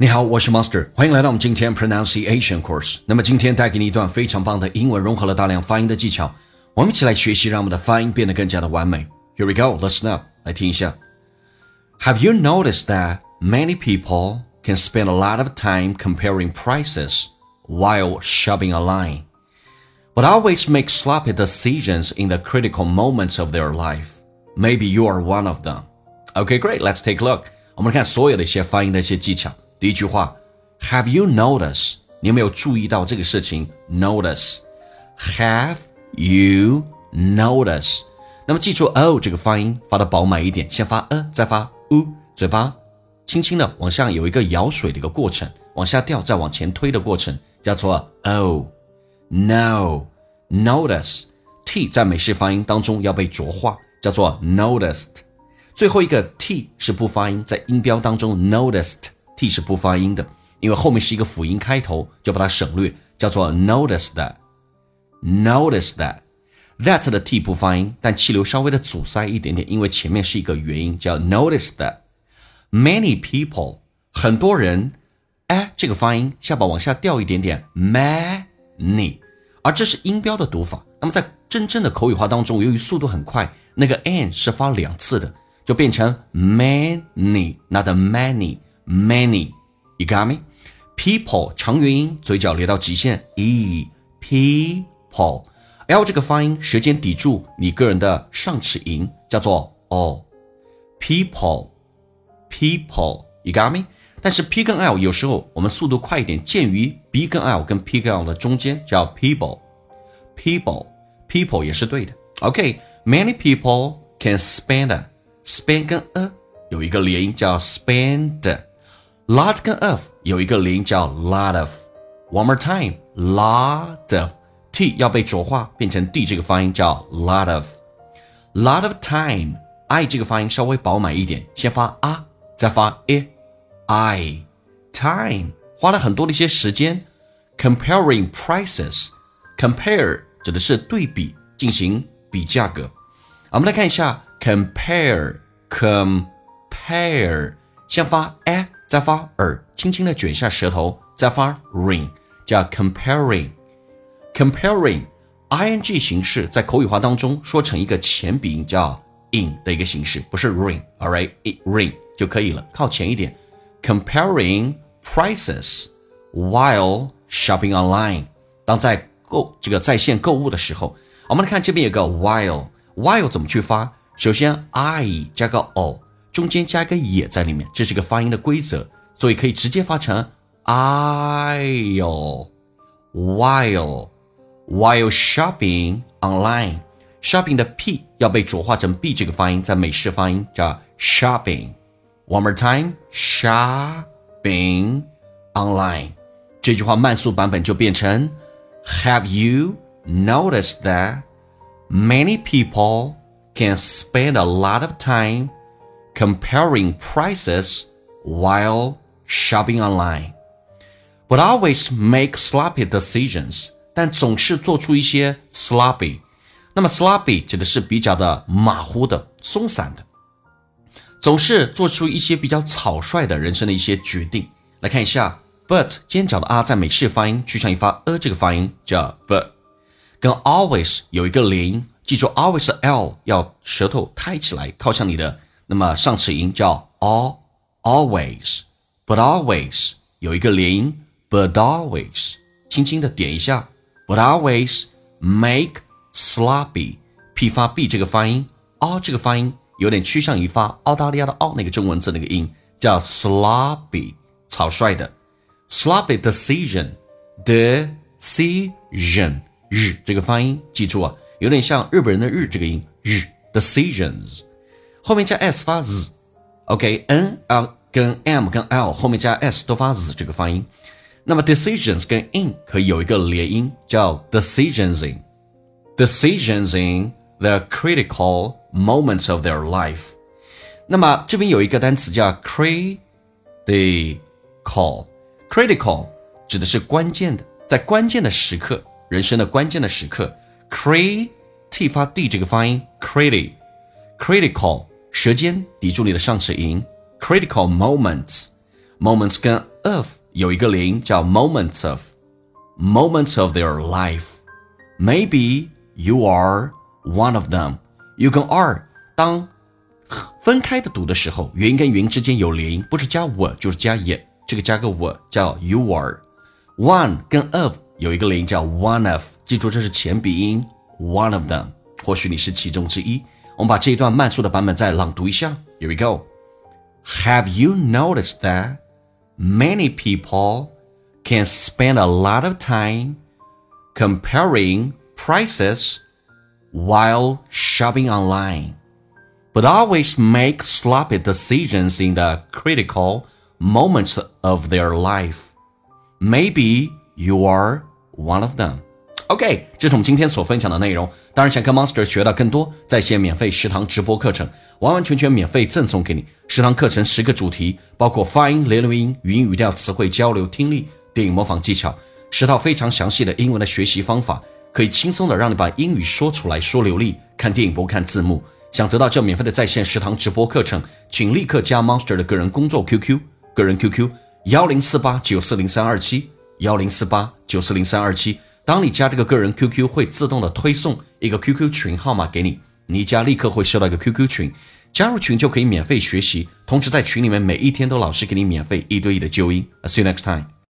你好，我是 Monster， 欢迎来到我们今天 Pronunciation Course。那么今天带给你一段非常棒的英文，融合了大量发音的技巧，我们一起来学习，让我们的发音变得更加的完美。Here we go, listen up， 来听一下。Have you noticed that many people can spend a lot of time comparing prices while shopping online, but always make sloppy decisions in the critical moments of their life? Maybe you are one of them. Okay, great, let's take a look. 我们看所有的一些发音的一些技巧。第一句话 Have you noticed? 你有没有注意到这个事情 Notice Have you noticed? 那么记住 O 这个发音发的饱满一点，先发再发 U， 嘴巴轻轻的往下有一个舀水的一个过程，往下掉再往前推的过程，叫做 O No Notice T 在美式发音当中要被浊化，叫做 Noticed。 最后一个 T 是不发音，在音标当中 Noticed T 是不发音的，因为后面是一个辅音开头，就把它省略，叫做 notice that Notice that 的 T 不发音，但气流稍微的阻塞一点点，因为前面是一个元音，叫 notice that Many people 很多人这个发音下巴往下掉一点点 many， 而这是音标的读法。那么在真正的口语化当中，由于速度很快，那个 n 是发两次的，就变成 many not many You got me? People 长元音，嘴角咧到极限 people L 这个发音舌尖抵住你个人的上齿龈，叫做 o people You got me? 但是 P 跟 L 有时候我们速度快一点，介于 B 跟 L 跟 P 跟 L 的中间，叫 people也是对的。 Many people can spend跟有一个连音叫 spend，Lot 跟 of 有一个连音叫 lot of One more time Lot of T 要被浊化变成 D 这个发音叫 lot of time I 这个发音稍微饱满一点，先发再发 I Time 花了很多的一些时间 Comparing prices Compare 指的是对比，进行比价格。我们来看一下 Compare 先发再发耳，轻轻的卷下舌头，再发 ring， 叫 comparing ing 形式在口语化当中说成一个前鼻音叫 in 的一个形式，不是 ring alright ring 就可以了，靠前一点。 Comparing prices while shopping online 当在在线购物的时候。我们来看这边有个 while 怎么去发，首先 I 加个 o，中间加一个也在里面，这是个发音的规则，所以可以直接发成 while shopping online。 shopping 的 P 要被浊化成 B 这个发音，在美式发音叫 shopping。 One more time shopping online。 这句话慢速版本就变成 Have you noticed that many people can spend a lot of time comparing prices while shopping online, but always make sloppy decisions. 但总是做出一些 sloppy。 那么 sloppy 指的是比较的马虎的、松散的，总是做出一些比较草率的人生的一些决定。来看一下 but 尖角的在美式发音趋向于发这个发音叫 but， 跟 always 有一个连音，记住 always 的 L 要舌头抬起来靠向你的那么上齿龈叫 always， but always 有一个连音 but always 轻轻的点一下 but always make sloppy P 发 B 这个发音这个发音有点趋向于发澳大利亚的那个中文字那个音叫 sloppy 草率的 sloppy decision 日这个发音记住有点像日本人的日这个音日 decisions 后面加 s 发 z N L 跟 M 跟 L 后面加 s 都发 z 这个发音。那么 decisions 跟 in 可以有一个连音叫 decisions in the critical moments of their life。 那么这边有一个单词叫 critical 指的是关键的，在关键的时刻，人生的关键的时刻 T 发 D 这个发音 critical 舌尖抵住你的上齿龈 critical moments moments 跟 of 有一个零叫 moments of their life. Maybe you are one of them. You 跟 are 当分开的读的时候，元音跟元音之间有连音，不是加我就是加也，这个加个我叫 you are. One 跟 of 有一个连音叫 one of， 记住这是前鼻音 one of them， 或许你是其中之一。我们把这一段慢速的版本再朗读一下 Here we go. Have you noticed that many people can spend a lot of time comparing prices while shopping online, but always make sloppy decisions in the critical moments of their life? Maybe you are one of them. OK， 这是我们今天所分享的内容。当然想跟 Monster 学到更多，在线免费10堂直播课程，完完全全免费赠送给你。10堂课程10个主题，包括发音、联络音、语音语调、词汇交流、听力、电影模仿技巧，10套非常详细的英文的学习方法，可以轻松的让你把英语说出来，说流利。看电影不看字幕。想得到这免费的在线10堂直播课程，请立刻加 Monster 的个人工作 QQ， 个人 QQ 1048940327 1048940327。当你加这个个人 QQ 会自动的推送一个 QQ 群号码给你，你一加立刻会收到一个 QQ 群，加入群就可以免费学习，同时在群里面每一天都老师给你免费1对1的纠音。I'll see you next time.